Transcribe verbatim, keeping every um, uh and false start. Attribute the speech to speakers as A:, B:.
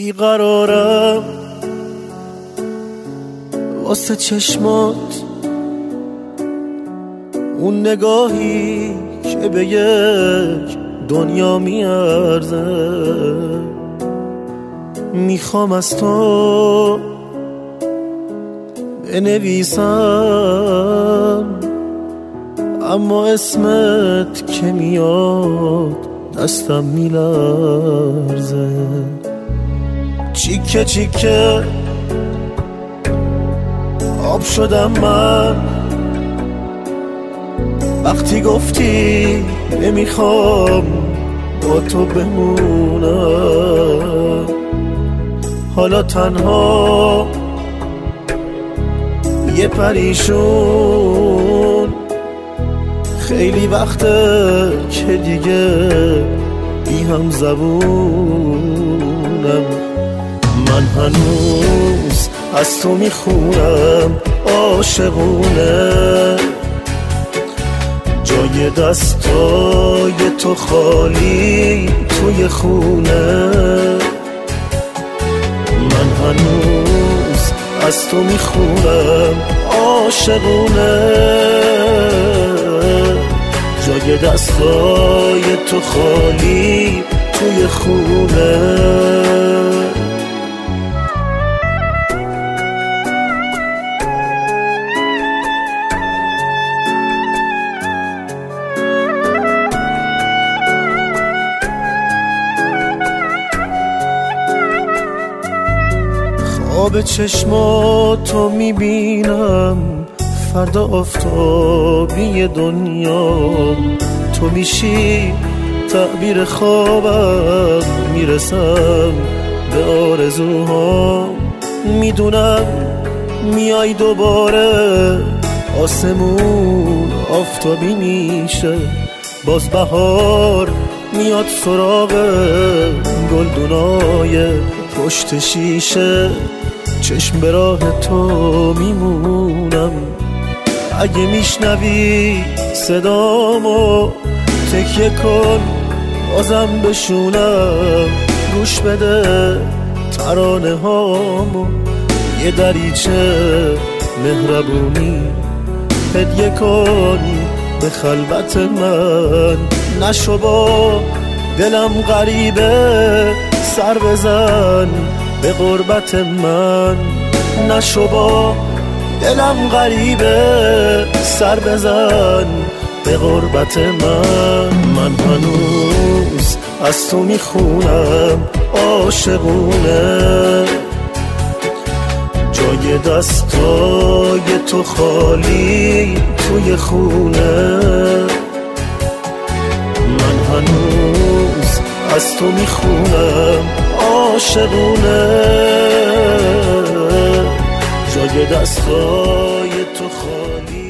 A: بیقرارم واسه چشمات، اون نگاهی که به یک دنیا میارزه. میخوام از تو بنویسم، اما اسمت که میاد دستم میلرزه. چیکه چیکه آب شدم من وقتی گفتی نمیخوام با تو بمونم. حالا تنها یه پریشون، خیلی وقته که دیگه بی هم زبونم. من هنوز از تو میخونم عاشقونه، جای دستای تو خالی توی خونه. من هنوز از تو میخونم عاشقونه، جای دستای تو خالی توی خونه. خواب چشماتو میبینم، فردا آفتابی دنیا تو میشی تعبیر خوابم. میرسم به آرزوها، میدونم میای دوباره، آسمون آفتابی میشه، باز بهار میاد سراغ گلدونای پشت شیشه. چشم به راه تو میمونم، اگه میشنوی صدامو تکیه کن بازم بشونم. گوش بده ترانه هامو، یه دریچه مهربونی هدیه کن به خلوت من. نشو با دلم غریبه سر بزن به غربت من. نشو با دلم غریبه سر بزن به غربت من. من هنوز از تو میخونم عاشقونه، جای دستای تو خالی توی خونه. من هنوز از تو میخونم عاشقونه، جای دستای تو خالی